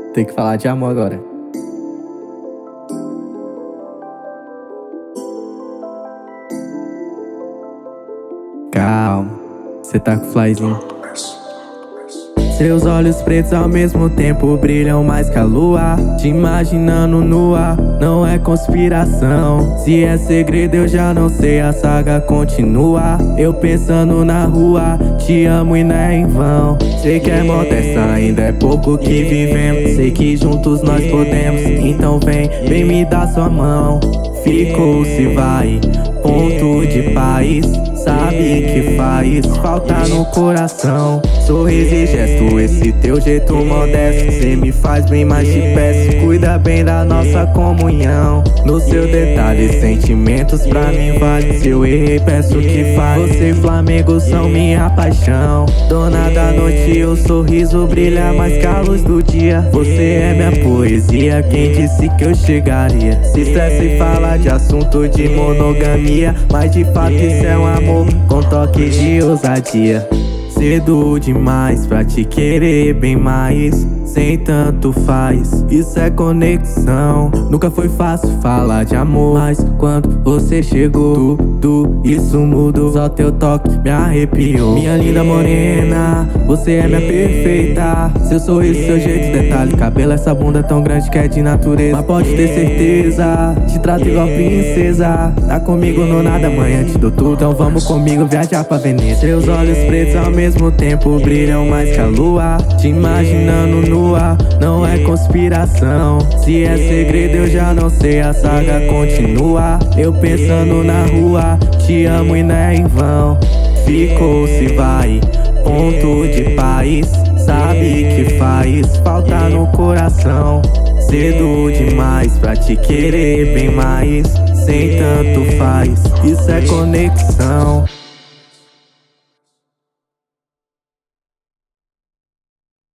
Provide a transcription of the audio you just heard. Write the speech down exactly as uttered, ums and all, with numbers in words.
Tem que falar de amor agora. Calma, cê tá com flyzinho. Seus olhos pretos ao mesmo tempo brilham mais que a lua. Te imaginando nua, não é conspiração. Se é segredo eu já não sei, a saga continua. Eu pensando na rua, te amo e não é em vão. Sei que é modesta, ainda é pouco que vivemos. Sei que juntos nós podemos, então vem, vem me dar sua mão. Ficou se vai, ponto de paz. Sabe que faz falta no coração. Sorriso e gesto, esse teu jeito modesto. Cê me faz bem, mas te peço, cuida bem da nossa comunhão. No seu detalhe, sentimentos pra mim vale. Se eu errei, peço que faz. Você e Flamengo são minha paixão. Dona da noite, o sorriso brilha mais que a luz do dia. Você é minha poesia, quem disse que eu chegaria? Se estressa e fala de assunto de monogamia, mas de fato isso é um amor com toque de ousadia. Cedo demais pra te querer bem mais, sem tanto faz, isso é conexão. Nunca foi fácil falar de amor, mas quando você chegou, tudo isso mudou. Só teu toque me arrepiou. Minha linda morena, você é minha perfeita. Seu sorriso, seu jeito, detalhe, cabelo, essa bunda tão grande que é de natureza. Mas pode ter certeza, te trato igual princesa. Tá comigo no nada, amanhã te dou tudo. Então vamos comigo viajar pra Veneza. Seus olhos pretos ao mesmo tempo brilham mais que a lua. Te imaginando nua, não é conspiração. Se é segredo eu já não sei, a saga continua. Eu pensando na rua, te amo e não é em vão. Ficou se vai, ponto de paz. Sabe que faz falta no coração. Cedo demais pra te querer bem mais, sem tanto faz, isso é conexão.